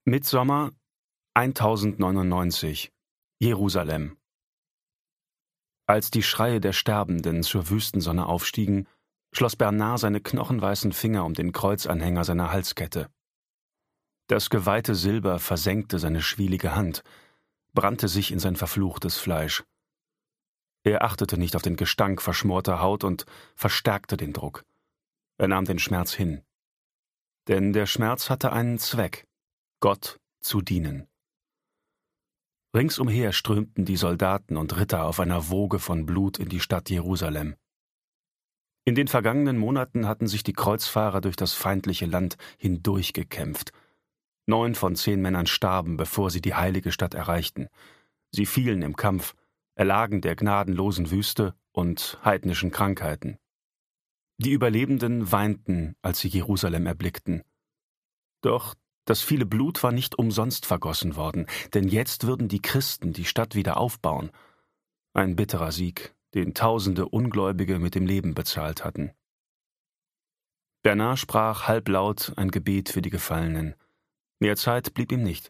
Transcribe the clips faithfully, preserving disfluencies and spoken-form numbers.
Mittsommer tausendneunundneunzig, Jerusalem. Als die Schreie der Sterbenden zur Wüstensonne aufstiegen, schloss Bernard seine knochenweißen Finger um den Kreuzanhänger seiner Halskette. Das geweihte Silber versenkte seine schwielige Hand, brannte sich in sein verfluchtes Fleisch. Er achtete nicht auf den Gestank verschmorter Haut und verstärkte den Druck. Er nahm den Schmerz hin. Denn der Schmerz hatte einen Zweck: Gott zu dienen. Ringsumher strömten die Soldaten und Ritter auf einer Woge von Blut in die Stadt Jerusalem. In den vergangenen Monaten hatten sich die Kreuzfahrer durch das feindliche Land hindurchgekämpft. Neun von zehn Männern starben, bevor sie die heilige Stadt erreichten. Sie fielen im Kampf, erlagen der gnadenlosen Wüste und heidnischen Krankheiten. Die Überlebenden weinten, als sie Jerusalem erblickten. Doch das viele Blut war nicht umsonst vergossen worden, denn jetzt würden die Christen die Stadt wieder aufbauen. Ein bitterer Sieg, den tausende Ungläubige mit dem Leben bezahlt hatten. Bernard sprach halblaut ein Gebet für die Gefallenen. Mehr Zeit blieb ihm nicht.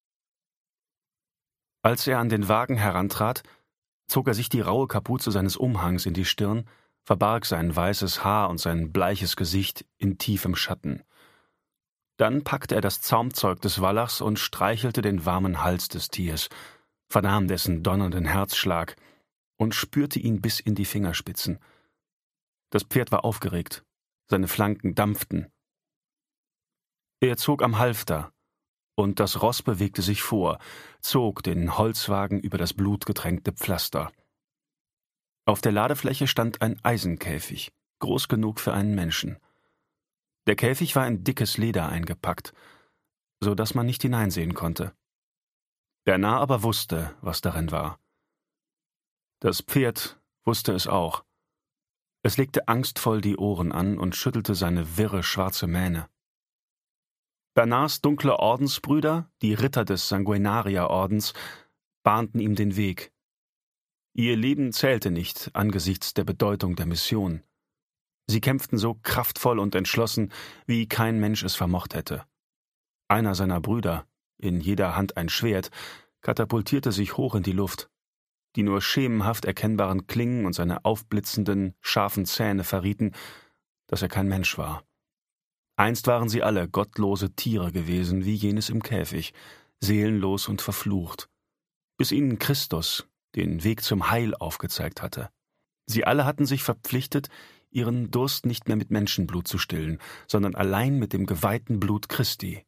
Als er an den Wagen herantrat, zog er sich die raue Kapuze seines Umhangs in die Stirn, verbarg sein weißes Haar und sein bleiches Gesicht in tiefem Schatten. Dann packte er das Zaumzeug des Wallachs und streichelte den warmen Hals des Tiers, vernahm dessen donnernden Herzschlag und spürte ihn bis in die Fingerspitzen. Das Pferd war aufgeregt, seine Flanken dampften. Er zog am Halfter, und das Ross bewegte sich vor, zog den Holzwagen über das blutgetränkte Pflaster. Auf der Ladefläche stand ein Eisenkäfig, groß genug für einen Menschen. Der Käfig war in dickes Leder eingepackt, so dass man nicht hineinsehen konnte. Bernard aber wusste, was darin war. Das Pferd wusste es auch. Es legte angstvoll die Ohren an und schüttelte seine wirre schwarze Mähne. Bernards dunkle Ordensbrüder, die Ritter des Sanguinarier-Ordens, bahnten ihm den Weg. Ihr Leben zählte nicht angesichts der Bedeutung der Mission. Sie kämpften so kraftvoll und entschlossen, wie kein Mensch es vermocht hätte. Einer seiner Brüder, in jeder Hand ein Schwert, katapultierte sich hoch in die Luft. Die nur schemenhaft erkennbaren Klingen und seine aufblitzenden, scharfen Zähne verrieten, dass er kein Mensch war. Einst waren sie alle gottlose Tiere gewesen, wie jenes im Käfig, seelenlos und verflucht, bis ihnen Christus den Weg zum Heil aufgezeigt hatte. Sie alle hatten sich verpflichtet, ihren Durst nicht mehr mit Menschenblut zu stillen, sondern allein mit dem geweihten Blut Christi.